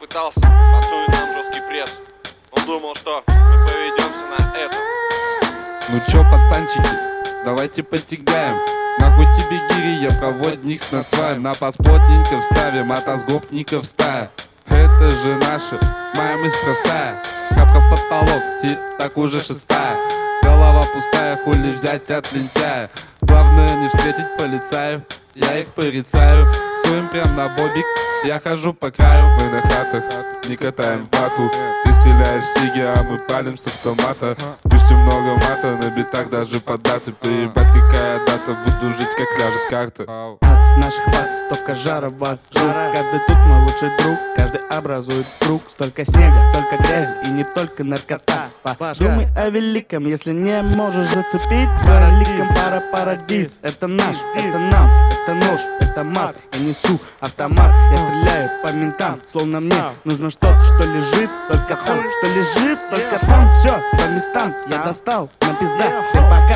пытался подсунуть нам жесткий пресс. Он думал, что мы поведемся на это. Ну чё, пацанчики, давайте потягаем. Нахуй тебе гири, я проводник с насваем. На паспортненько вставим, а тазгопников стая. Это же наша, моя мысль простая. Капка в потолок, и так уже шестая. Голова пустая, хули взять от лентяя. Главное не встретить полицаев, я их порицаю. Суем прям на бобик, я хожу по краю. Мы на хатах, не катаем вату. Ты стреляешь сиги, а мы палим с автомата. Пусть много мата, на битах даже под даты. Поебать какая дата, буду жить как ляжет карта. От наших бац только жара вокруг. Каждый тут мой лучший друг, каждый образует круг. Столько снега, столько грязи и не только наркота. Подумай о великом, если не можешь зацепить. За ликом парадиз. Это наш, это нам, это нож, это мат. Я несу автомат, я стреляю по ментам. Словно мне нужно что-то, что лежит только там. Что лежит только там. Все по местам, я достал, на пизда. Всем пока.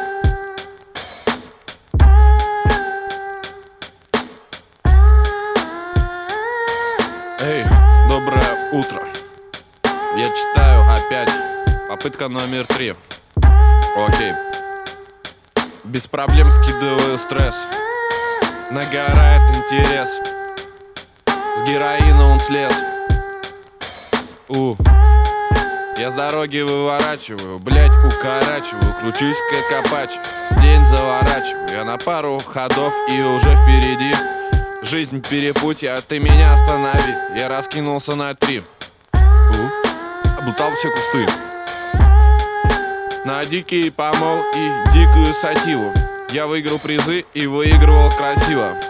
Эй, доброе утро. Я читаю опять. Попытка номер 3. Окей. Без проблем скидываю стресс. Нагорает интерес. С героина он слез. Я с дороги выворачиваю, блять, укорачиваю. Кручусь как апачи, день заворачиваю. Я на пару ходов и уже впереди. Жизнь перепутья, ты меня останови. Я раскинулся на 3. Облутал все кусты. На дикий помол и дикую сативу. Я выиграл призы и выигрывал красиво.